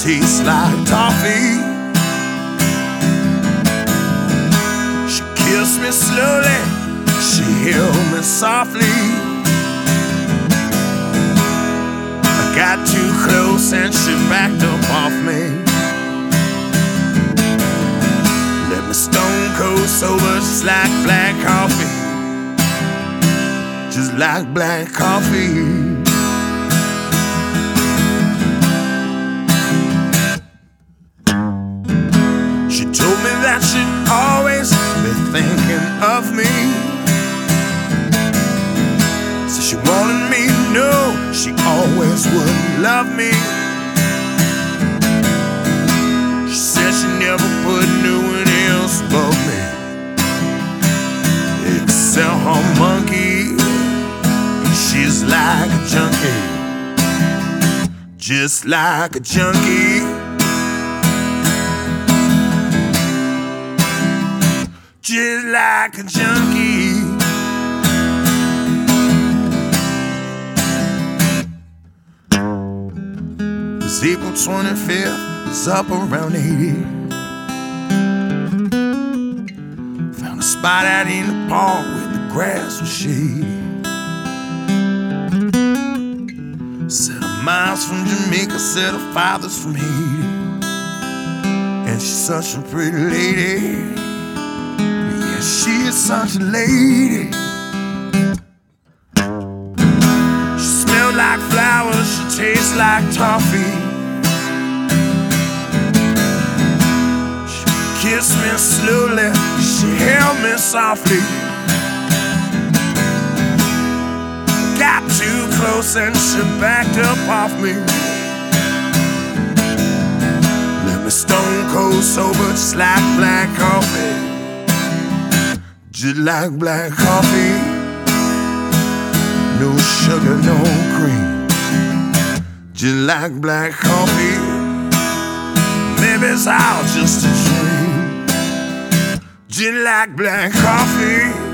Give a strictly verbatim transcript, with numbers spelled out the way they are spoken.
tastes like toffee. She kissed me slowly, she held me softly. I got too close and she backed up off me. Let me stone cold sober, just like black coffee. Just like black coffee. She told me that she'd always be thinking of me. So she wanted me to know she always would love me. She said she never put no one else above me, except her monkey. She's like a junkie, just like a junkie. Just like a junkie. It was April twenty-fifth, it's up around eighty. Found a spot out in the park where the grass was shady. Said her mom's from Jamaica, said her father's from Haiti, and she's such a pretty lady. Yeah, she is such a lady. She smelled like flowers, she tastes like toffee. She kissed me slowly, she held me softly. Got too close and she backed up off me. Let me stone cold sober, just like black coffee. Just like black coffee. No sugar, no cream. Just like black coffee. Maybe it's all just a dream. Just like black coffee.